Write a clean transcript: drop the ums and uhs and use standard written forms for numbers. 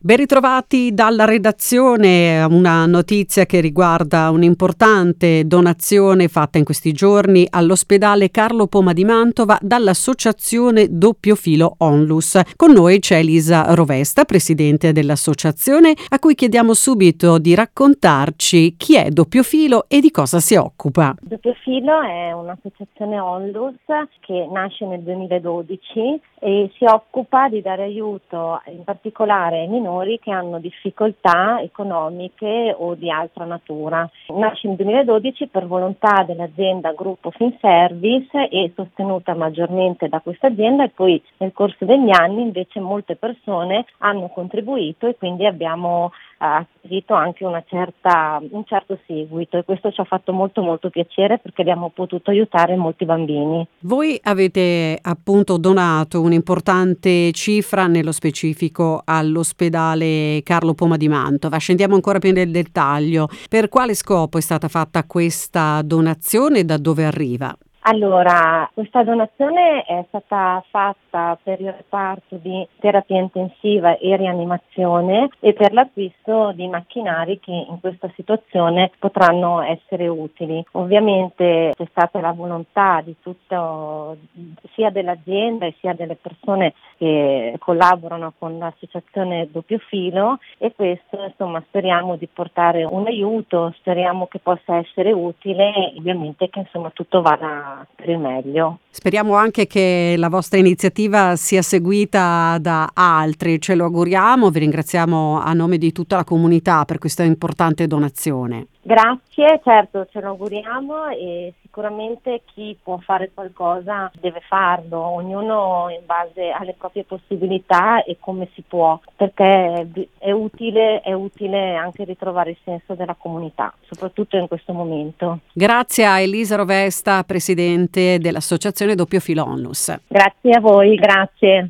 Ben ritrovati dalla redazione, una notizia che riguarda un'importante donazione fatta in questi giorni all'ospedale Carlo Poma di Mantova dall'associazione Doppio Filo Onlus. Con noi c'è Elisa Rovesta, presidente dell'associazione, a cui chiediamo subito di raccontarci chi è Doppio Filo e di cosa si occupa. Doppio Filo è un'associazione Onlus che nasce nel 2012 e si occupa di dare aiuto in particolare ai minori che hanno difficoltà economiche o di altra natura. Nasce nel 2012 per volontà dell'azienda Gruppo Finservice e sostenuta maggiormente da questa azienda, e poi nel corso degli anni invece molte persone hanno contribuito e quindi abbiamo acquisito anche un certo seguito, e questo ci ha fatto molto piacere perché abbiamo potuto aiutare molti bambini. Voi avete appunto donato un'importante cifra, nello specifico all'ospedale Carlo Poma di Mantova. Scendiamo ancora più nel dettaglio. Per quale scopo è stata fatta questa donazione e da dove arriva? Allora, questa donazione è stata fatta per il reparto di terapia intensiva e rianimazione e per l'acquisto di macchinari che in questa situazione potranno essere utili. Ovviamente c'è stata la volontà di tutto, sia dell'azienda e sia delle persone che collaborano con l'associazione Doppio Filo, e questo speriamo di portare un aiuto, speriamo che possa essere utile e ovviamente che tutto vada per il meglio. Speriamo anche che la vostra iniziativa sia seguita da altri, ce lo auguriamo, vi ringraziamo a nome di tutta la comunità per questa importante donazione. Grazie, certo ce lo auguriamo e sicuramente chi può fare qualcosa deve farlo, ognuno in base alle proprie possibilità e come si può, perché è utile anche ritrovare il senso della comunità, soprattutto in questo momento. Grazie a Elisa Rovesta, presidente dell'associazione Doppio Filo Onlus. Grazie a voi, grazie.